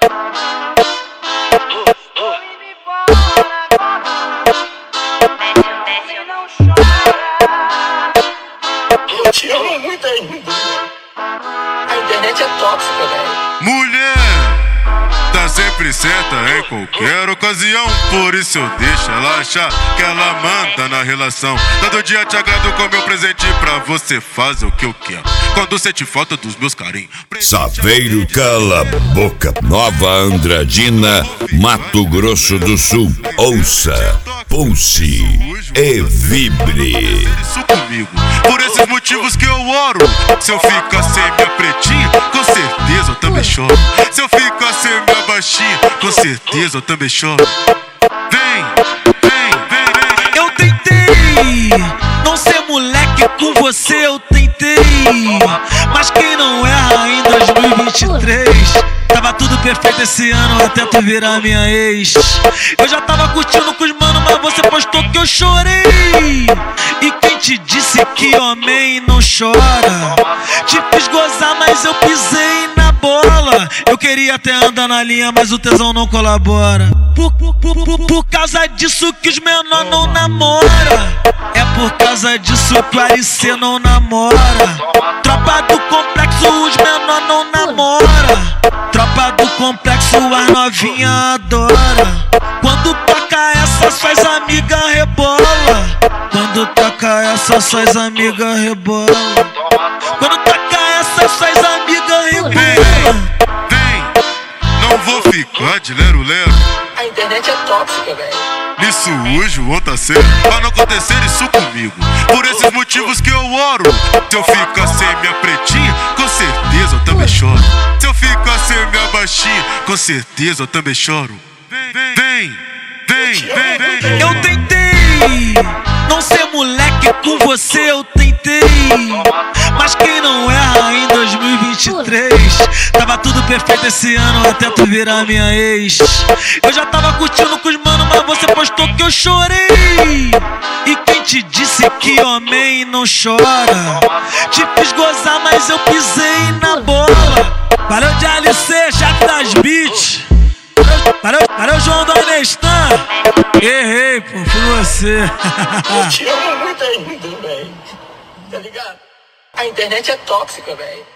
Eu te amo muito ainda. A internet é tóxica, velho. Mulher, tá sempre certa em qualquer ocasião. Por isso eu deixo ela achar que ela manda na relação. Todo dia te agrado com meu presente pra você fazer o que eu quero. Quando sente falta dos meus carinhos. Saveiro Cala a Boca, Nova Andradina, Mato Grosso do Sul. Ouça, pulse e vibre. Isso comigo, por esses motivos que eu oro. Se eu ficar sem minha pretinha, com certeza eu também choro. Se eu ficar sem minha baixinha, com certeza eu também choro. Vem, vem, vem, vem. Eu tentei não ser moleque com você, eu tentei. Mas quem não erra em 2023? Tava tudo perfeito esse ano até tu virar minha ex. Eu já tava curtindo com os mano, mas você postou que eu chorei. E quem te disse que homem não chora? Te fiz gozar, mas eu pisei na bola. Eu queria até andar na linha, mas o tesão não colabora. Por causa disso que os menor não namora. É por causa disso que o RC não namora. Tropa do complexo, os menor não namora. Tropa do complexo, as novinha adora. Quando toca essa, suas amigas rebola. Quando toca essa, suas amigas rebola. Quando toca essa, suas amigas rebola. Vem, não vou ficar de lero-lero. A internet é tóxica, velho. Nisso hoje o outro tá sério, pra não acontecer isso comigo. Por esses motivos que eu oro. Se eu ficar sem minha pretinha, com certeza eu também choro. Se eu ficar sem minha baixinha, com certeza eu também choro. Vem, vem, vem, vem, vem. Eu tentei não ser moleque com você, eu tentei. Mas quem não erra em 2023? Tava tudo perfeito esse ano até tu virar minha ex. Eu já tava curtindo com os mano, mas você postou que eu chorei. E quem te disse que homem não chora? Te fiz gozar, mas eu pisei na bola. Valeu de LC, chefe das beats. Valeu João da Nestan. Errei, pô, fui você. Eu te amo muito ainda, velho. Tá ligado? A internet é tóxica, velho.